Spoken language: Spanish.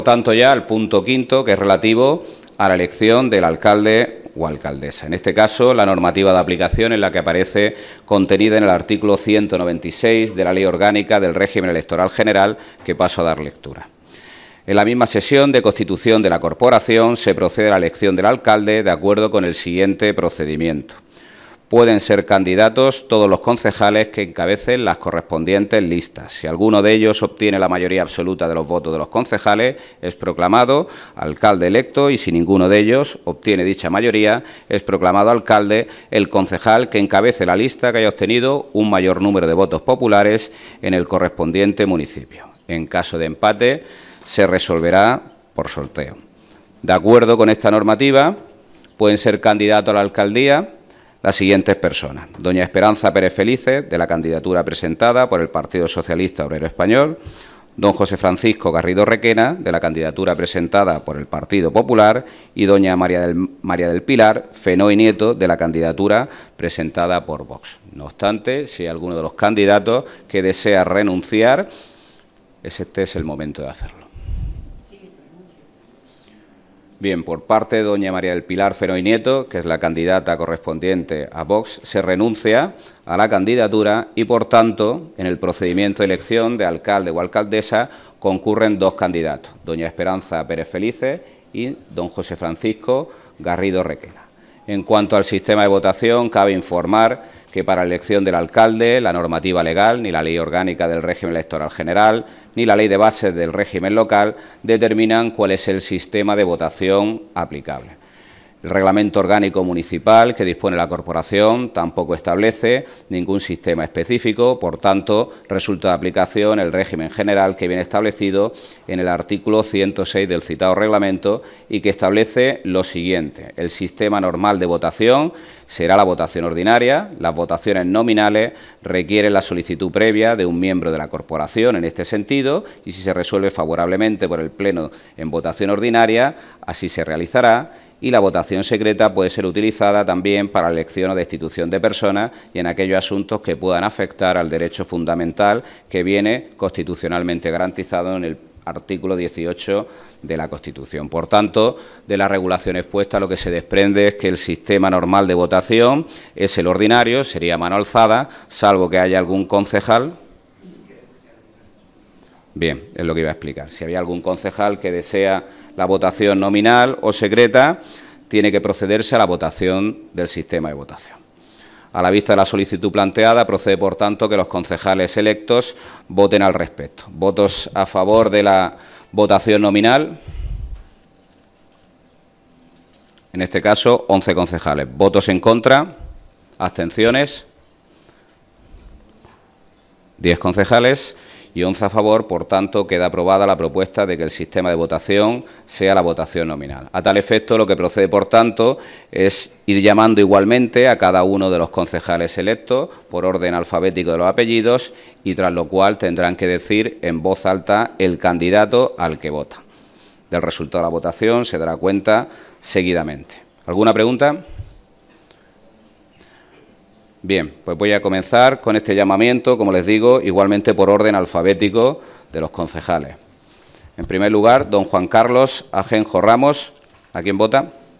Por tanto, ya al punto quinto, que es relativo a la elección del alcalde o alcaldesa. En este caso, la normativa de aplicación es la que aparece contenida en el artículo 196 de la Ley Orgánica del Régimen Electoral General, que paso a dar lectura. En la misma sesión de constitución de la corporación se procede a la elección del alcalde de acuerdo con el siguiente procedimiento. Pueden ser candidatos todos los concejales que encabecen las correspondientes listas. Si alguno de ellos obtiene la mayoría absoluta de los votos de los concejales, es proclamado alcalde electo, y si ninguno de ellos obtiene dicha mayoría, es proclamado alcalde el concejal que encabece la lista que haya obtenido un mayor número de votos populares en el correspondiente municipio. En caso de empate, se resolverá por sorteo. De acuerdo con esta normativa, pueden ser candidatos a la alcaldía las siguientes personas: doña Esperanza Pérez Felices, de la candidatura presentada por el Partido Socialista Obrero Español; don José Francisco Garrido Requena, de la candidatura presentada por el Partido Popular; y doña María del Pilar Fenoy Nieto, de la candidatura presentada por Vox. No obstante, si hay alguno de los candidatos que desea renunciar, este es el momento de hacerlo. Bien, por parte de doña María del Pilar Fenoy Nieto, que es la candidata correspondiente a Vox, se renuncia a la candidatura y, por tanto, en el procedimiento de elección de alcalde o alcaldesa concurren dos candidatos, doña Esperanza Pérez Felices y don José Francisco Garrido Requena. En cuanto al sistema de votación, cabe informar que para la elección del alcalde, la normativa legal, ni la Ley Orgánica del Régimen Electoral General, ni la Ley de Bases del régimen local determinan cuál es el sistema de votación aplicable. El Reglamento Orgánico Municipal que dispone la corporación tampoco establece ningún sistema específico, por tanto, resulta de aplicación el régimen general que viene establecido en el artículo 106 del citado reglamento y que establece lo siguiente: el sistema normal de votación será la votación ordinaria. Las votaciones nominales requieren la solicitud previa de un miembro de la corporación en este sentido, y si se resuelve favorablemente por el Pleno en votación ordinaria, así se realizará. Y la votación secreta puede ser utilizada también para la elección o destitución de personas y en aquellos asuntos que puedan afectar al derecho fundamental que viene constitucionalmente garantizado en el artículo 18 de la Constitución. Por tanto, de la regulación expuesta lo que se desprende es que el sistema normal de votación es el ordinario, sería mano alzada, salvo que haya algún concejal. Bien, es lo que iba a explicar. Si había algún concejal que desea la votación nominal o secreta, tiene que procederse a la votación del sistema de votación. A la vista de la solicitud planteada, procede, por tanto, que los concejales electos voten al respecto. ¿Votos a favor de la votación nominal? En este caso, 11 concejales. ¿Votos en contra? ¿Abstenciones? 10 concejales. Y 11 a favor, por tanto, queda aprobada la propuesta de que el sistema de votación sea la votación nominal. A tal efecto, lo que procede, por tanto, es ir llamando igualmente a cada uno de los concejales electos por orden alfabético de los apellidos y tras lo cual tendrán que decir en voz alta el candidato al que vota. Del resultado de la votación se dará cuenta seguidamente. ¿Alguna pregunta? Bien, pues voy a comenzar con este llamamiento, como les digo, igualmente por orden alfabético de los concejales. En primer lugar, don Juan Carlos Ajenjo Ramos. ¿A quién vota?